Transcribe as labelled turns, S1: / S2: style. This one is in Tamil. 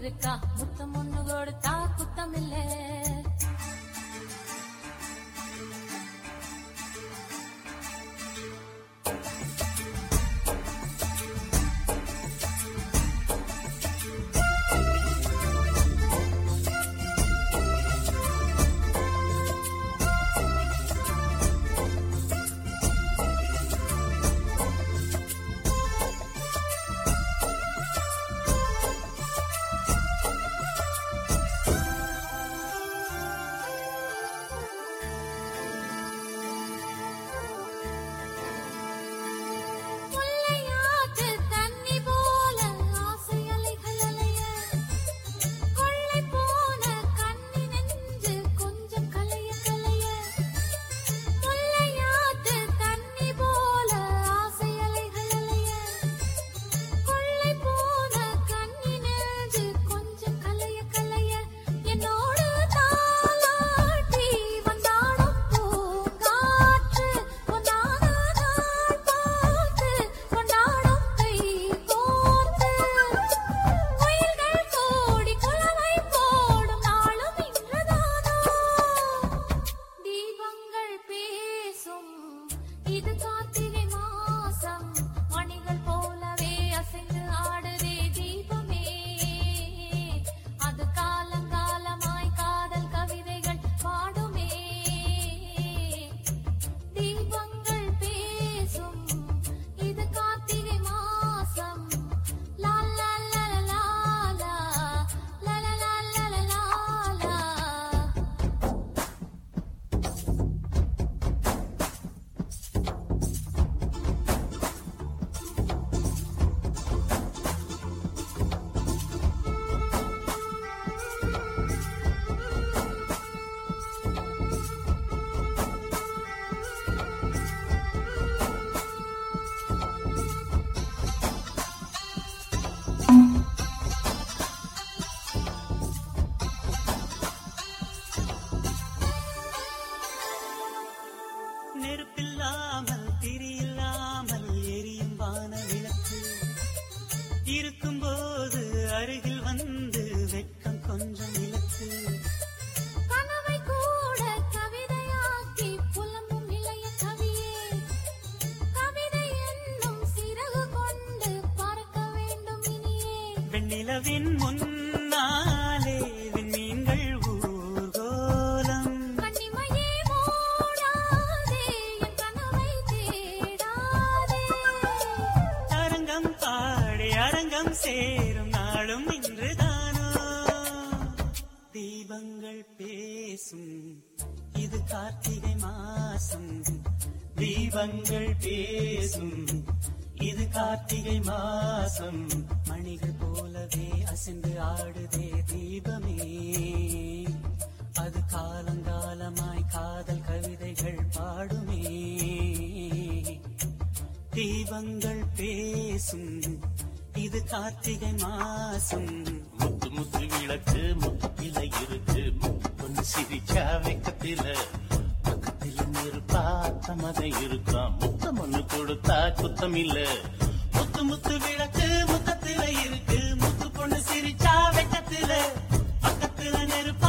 S1: இருக்கா, முத்தம் ஒண்ணு கொடுத்தா குத்தம் இல்ல.
S2: நெருப்பில்லாமல் திரியில்லாமல் எரியும் வான விளக்கு இருக்கும்போது அருகில் வந்து வெட்கம் கொஞ்சம் இலக்கு.
S1: கனவை கூட கவிதையாக்கி புலம்பும் இளைய கவியே, கவிதை என்னும் சிறகு கொண்டு பறக்க வேண்டும் இனியே.
S2: வெண்ணிலவின் முன்னாலே விண்மீன்கள் ஊர்கோலம்.
S1: கண்ணிமையே மூடாதே, என் கனவை தேடாதே.
S2: அரங்கம் பாடி அரங்கம் சேரும் நாளும் இன்றுதானோ. தீபங்கள் பேசும் இது கார்த்திகை மாசம். தீபங்கள் பேசும் இது கார்த்திகை மாசம். மணிகள் போலவே அசைந்து ஆடுதே தீபமே. அது காலங்காலமாய் காதல் கவிதைகள் பாடுமே. தீபங்கள் பேசும் இது கார்த்திகை மாசம்.
S3: முத்து முத்து விளக்கு முத்துல இருக்கு. பொண்ணு சிரிச்சா வெக்கத்தில பக்கத்தில நெருப்பா மதம் இருக்காம். முத்தம் ஒண்ணு கொடுத்தா குத்தம் இல்ல.
S2: முத்து முத்து விளக்கு முத்தத்தில இருக்கு. முத்து பொண்ணு சிரிச்சா வெக்கத்தில பக்கத்துல நெருப்பு